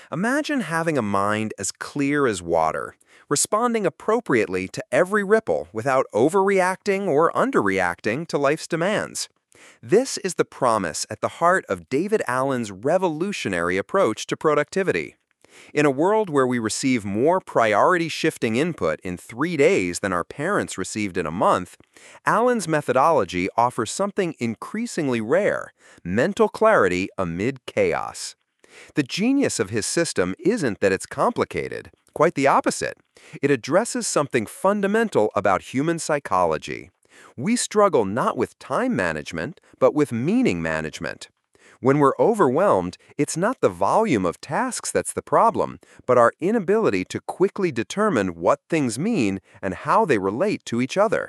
Imagine having a mind as clear as water, responding appropriately to every ripple without overreacting or underreacting to life's demands. This is the promise at the heart of David Allen's revolutionary approach to productivity. In a world where we receive more priority shifting input in 3 days than our parents received in a month, Allen's methodology offers something increasingly rare: mental clarity amid chaos. The genius of his system isn't that it's complicated, quite the opposite. It addresses something fundamental about human psychology. We struggle not with time management, but with meaning management. When we're overwhelmed, it's not the volume of tasks that's the problem, but our inability to quickly determine what things mean and how they relate to each other.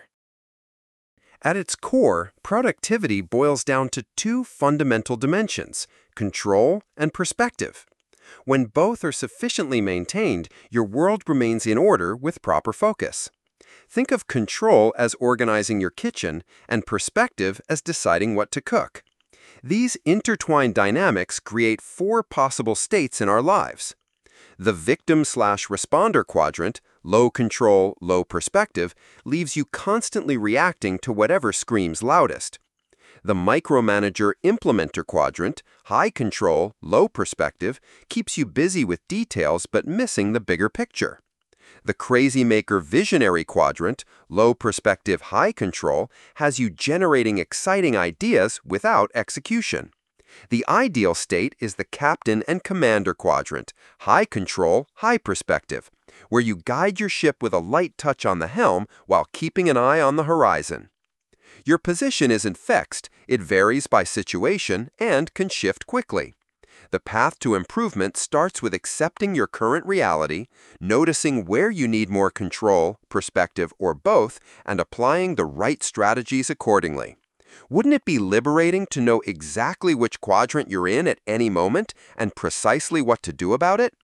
At its core, productivity boils down to two fundamental dimensions: control and perspective. When both are sufficiently maintained, your world remains in order with proper focus. Think of control as organizing your kitchen and perspective as deciding what to cook. These intertwined dynamics create four possible states in our lives. The victim/responder quadrant, low control, low perspective, leaves you constantly reacting to whatever screams loudest. The micromanager/implementer quadrant, high control, low perspective, keeps you busy with details but missing the bigger picture. The crazy maker visionary quadrant, low perspective, high control, has you generating exciting ideas without execution. The ideal state is the captain and commander quadrant, high control, high perspective, where you guide your ship with a light touch on the helm while keeping an eye on the horizon. Your position isn't fixed, it varies by situation and can shift quickly. The path to improvement starts with accepting your current reality, noticing where you need more control, perspective, or both, and applying the right strategies accordingly. Wouldn't it be liberating to know exactly which quadrant you're in at any moment and precisely what to do about it?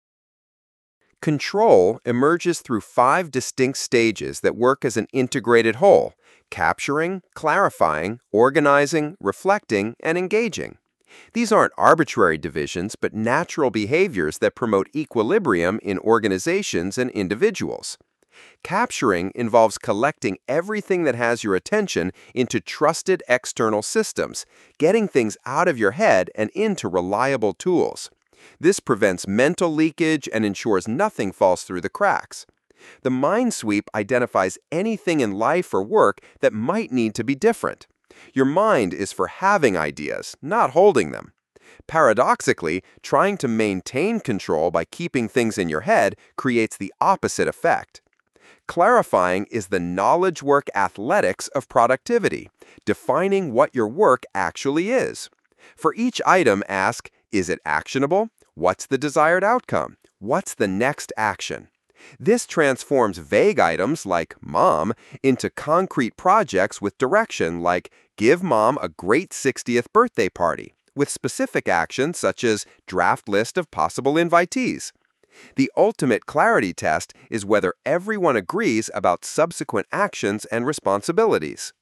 Control emerges through 5 distinct stages that work as an integrated whole: capturing, clarifying, organizing, reflecting, and engaging. These aren't arbitrary divisions, but natural behaviors that promote equilibrium in organizations and individuals. Capturing involves collecting everything that has your attention into trusted external systems, getting things out of your head and into reliable tools. This prevents mental leakage and ensures nothing falls through the cracks. The mind sweep identifies anything in life or work that might need to be different. Your mind is for having ideas, not holding them. Paradoxically, trying to maintain control by keeping things in your head creates the opposite effect. Clarifying is the knowledge work athletics of productivity, defining what your work actually is. For each item, ask, is it actionable? What's the desired outcome? What's the next action? This transforms vague items like mom into concrete projects with direction like give mom a great 60th birthday party, with specific actions such as draft list of possible invitees. The ultimate clarity test is whether everyone agrees about subsequent actions and responsibilities.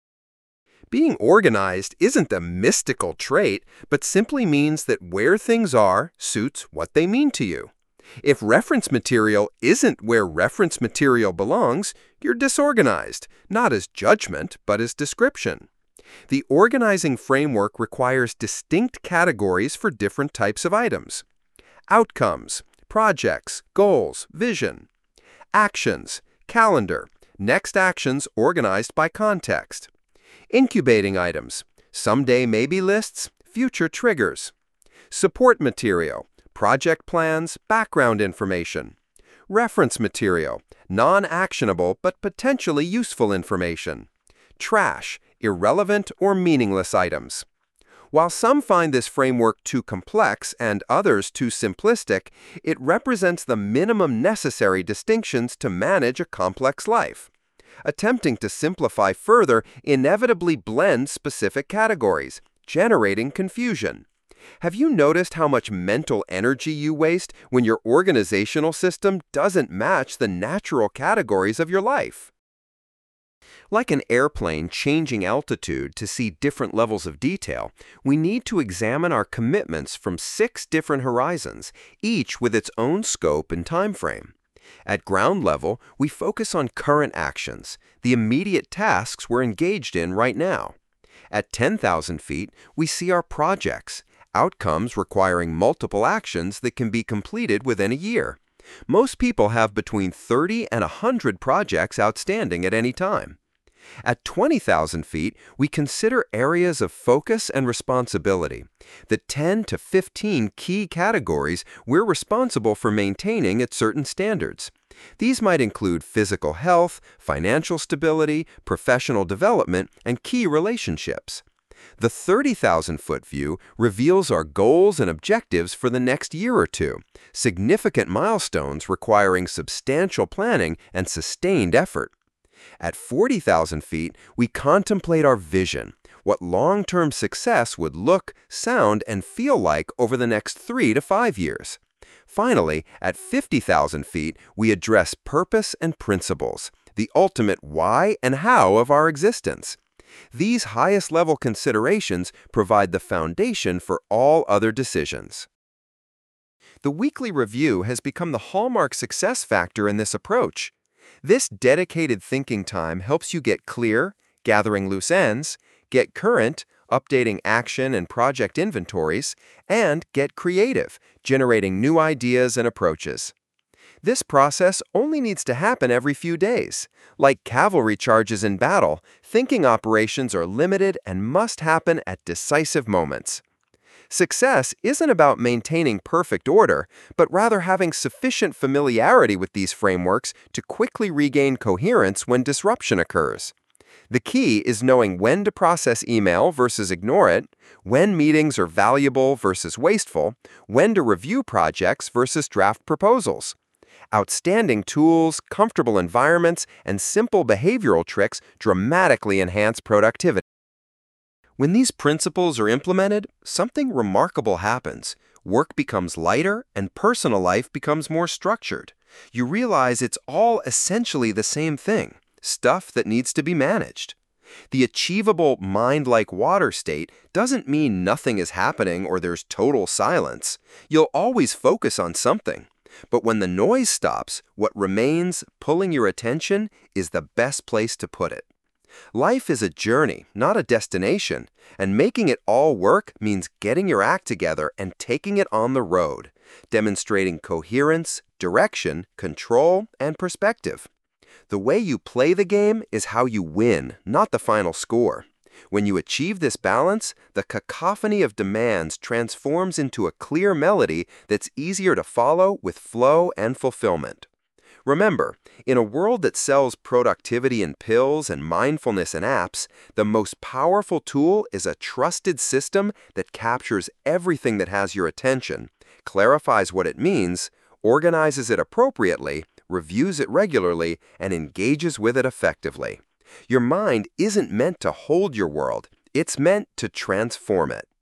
Being organized isn't a mystical trait, but simply means that where things are suits what they mean to you. If reference material isn't where reference material belongs, you're disorganized, not as judgment, but as description. The organizing framework requires distinct categories for different types of items: outcomes, projects, goals, vision; actions, calendar, next actions organized by context; incubating items, someday maybe lists, future triggers; support material, project plans, background information; reference material, non-actionable but potentially useful information; trash, irrelevant or meaningless items. While some find this framework too complex and others too simplistic, it represents the minimum necessary distinctions to manage a complex life. Attempting to simplify further inevitably blends specific categories, generating confusion. Have you noticed how much mental energy you waste when your organizational system doesn't match the natural categories of your life? Like an airplane changing altitude to see different levels of detail, we need to examine our commitments from 6 different horizons, each with its own scope and time frame. At ground level, we focus on current actions, the immediate tasks we're engaged in right now. At 10,000 feet, we see our projects, outcomes requiring multiple actions that can be completed within a year. Most people have between 30 and 100 projects outstanding at any time. At 20,000 feet, we consider areas of focus and responsibility, the 10 to 15 key categories we're responsible for maintaining at certain standards. These might include physical health, financial stability, professional development, and key relationships. The 30,000-foot view reveals our goals and objectives for the next year or two, significant milestones requiring substantial planning and sustained effort. At 40,000 feet, we contemplate our vision, what long-term success would look, sound, and feel like over the next 3 to 5 years. Finally, at 50,000 feet, we address purpose and principles, the ultimate why and how of our existence. These highest-level considerations provide the foundation for all other decisions. The weekly review has become the hallmark success factor in this approach. This dedicated thinking time helps you get clear, gathering loose ends, get current, updating action and project inventories, and get creative, generating new ideas and approaches. This process only needs to happen every few days. Like cavalry charges in battle, thinking operations are limited and must happen at decisive moments. Success isn't about maintaining perfect order, but rather having sufficient familiarity with these frameworks to quickly regain coherence when disruption occurs. The key is knowing when to process email versus ignore it, when meetings are valuable versus wasteful, when to review projects versus draft proposals. Outstanding tools, comfortable environments, and simple behavioral tricks dramatically enhance productivity. When these principles are implemented, something remarkable happens. Work becomes lighter and personal life becomes more structured. You realize it's all essentially the same thing, stuff that needs to be managed. The achievable mind-like water state doesn't mean nothing is happening or there's total silence. You'll always focus on something. But when the noise stops, what remains, pulling your attention, is the best place to put it. Life is a journey, not a destination, and making it all work means getting your act together and taking it on the road, demonstrating coherence, direction, control, and perspective. The way you play the game is how you win, not the final score. When you achieve this balance, the cacophony of demands transforms into a clear melody that's easier to follow with flow and fulfillment. Remember, in a world that sells productivity in pills and mindfulness in apps, the most powerful tool is a trusted system that captures everything that has your attention, clarifies what it means, organizes it appropriately, reviews it regularly, and engages with it effectively. Your mind isn't meant to hold your world, it's meant to transform it.